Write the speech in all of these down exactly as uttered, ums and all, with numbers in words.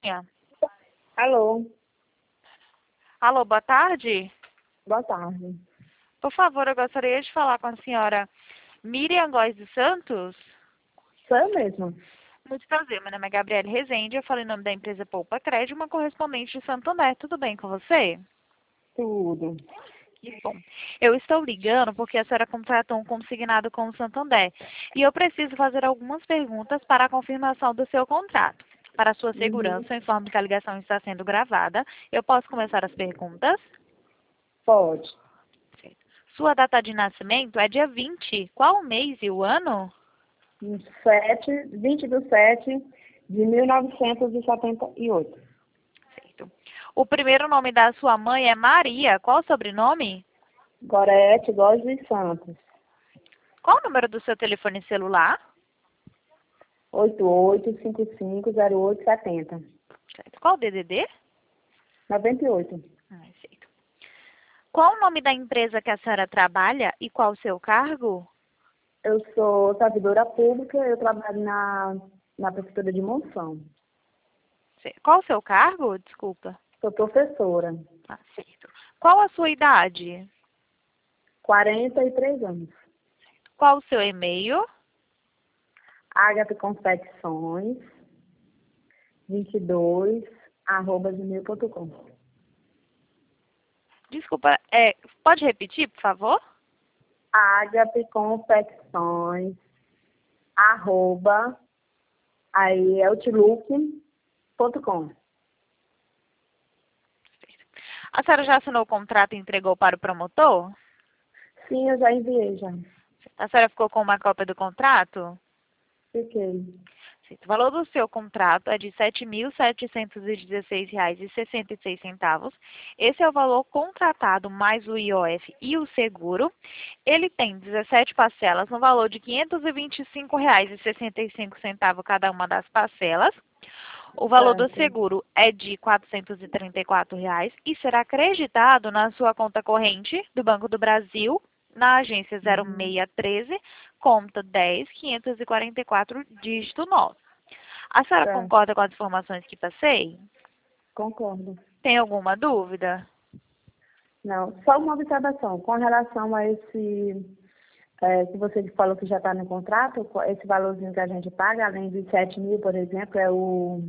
Minha. Alô, Alô, boa tarde. boa tarde. Por favor, eu gostaria de falar com a senhora Miriam Góes dos Santos. Sou eu mesma. Muito prazer, meu nome é Gabriele Rezende, eu falo em nome da empresa Poupa Crédito, uma correspondente de Santo André. Tudo bem com você? Tudo. Que bom. Eu estou ligando porque a senhora contratou um consignado com o Santander e eu preciso fazer algumas perguntas para a confirmação do seu contrato. Para a sua Uhum. segurança, eu informo que a ligação está sendo gravada. Eu posso começar as perguntas? Pode. Sua data de nascimento é dia vinte. Qual o mês e o ano? Sete, vinte do sete de mil novecentos e setenta e oito. Certo. O primeiro nome da sua mãe é Maria. Qual o sobrenome? Gorete Góes dos Santos. Qual o número do seu telefone celular? oito oito cinco cinco zero oito sete zero. Certo. Qual o D D D? noventa e oito. Ah, certo. Qual o nome da empresa que a senhora trabalha e qual o seu cargo? Eu sou servidora pública, eu trabalho na, na Prefeitura de Monção. Certo. Qual o seu cargo? Desculpa. Sou professora. Ah, certo. Qual a sua idade? quarenta e três anos. Qual o seu e-mail? Ágape Confecções vinte e dois arroba gmail ponto com. Desculpa, é, pode repetir, por favor? Ágape Confecções, arroba, aí outlook ponto com. A senhora já assinou o contrato e entregou para o promotor? Sim, eu já enviei já. A senhora ficou com uma cópia do contrato? Fiquei. O valor do seu contrato é de sete mil setecentos e dezesseis reais e sessenta e seis centavos. Esse é o valor contratado mais o I O F e o seguro. Ele tem dezessete parcelas no valor de quinhentos e vinte e cinco reais e sessenta e cinco centavos cada uma das parcelas. O valor do Certo. seguro é de quatrocentos e trinta e quatro reais e será acreditado na sua conta corrente do Banco do Brasil, na agência zero Uhum. seis um três, conta dez quinhentos e quarenta e quatro, dígito nove. A senhora Certo. concorda com as informações que passei? Concordo. Tem alguma dúvida? Não, só uma observação. Com relação a esse, é, que você falou que já está no contrato, esse valorzinho que a gente paga, além de sete mil, por exemplo, é o...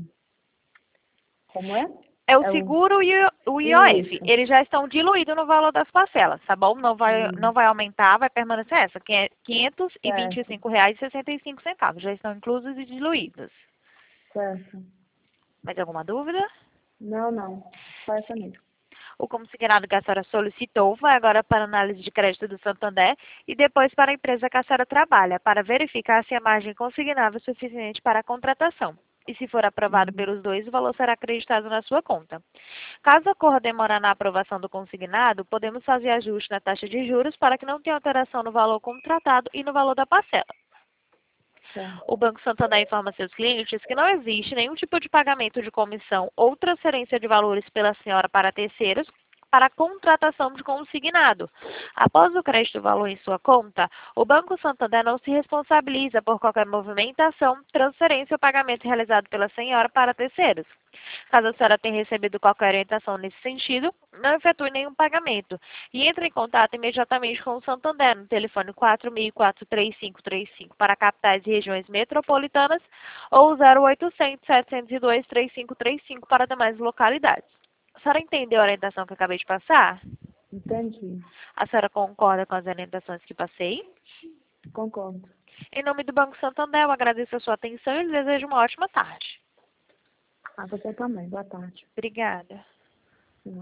Como é? É o É o... seguro e o I O F. Isso. Eles já estão diluídos no valor das parcelas, tá bom? Não vai, Hum, não vai aumentar, vai permanecer essa, que é quinhentos e vinte e certo, cinco reais e sessenta e cinco centavos. Já estão inclusos e diluídos. certo. Mais alguma dúvida? Não, não. Só essa mesmo. O consignado que a senhora solicitou vai agora para a análise de crédito do Santander e depois para a empresa que a senhora trabalha, para verificar se a margem consignável é suficiente para a contratação. E se for aprovado Uhum. pelos dois, o valor será acreditado na sua conta. Caso ocorra demora na aprovação do consignado, podemos fazer ajuste na taxa de juros para que não tenha alteração no valor contratado e no valor da parcela. Certo. O Banco Santander informa seus clientes que não existe nenhum tipo de pagamento de comissão ou transferência de valores pela senhora para terceiros para a contratação de consignado. Após o crédito do valor em sua conta, o Banco Santander não se responsabiliza por qualquer movimentação, transferência ou pagamento realizado pela senhora para terceiros. Caso a senhora tenha recebido qualquer orientação nesse sentido, não efetue nenhum pagamento e entre em contato imediatamente com o Santander no telefone quatro mil e quatro, três cinco três cinco para capitais e regiões metropolitanas ou zero oitocentos, setecentos e dois, três cinco três cinco para demais localidades. A senhora entendeu a orientação que eu acabei de passar? Entendi. A senhora concorda com as orientações que passei? Concordo. Em nome do Banco Santander, eu agradeço a sua atenção e lhe desejo uma ótima tarde. Ah, você também. Boa tarde. Obrigada.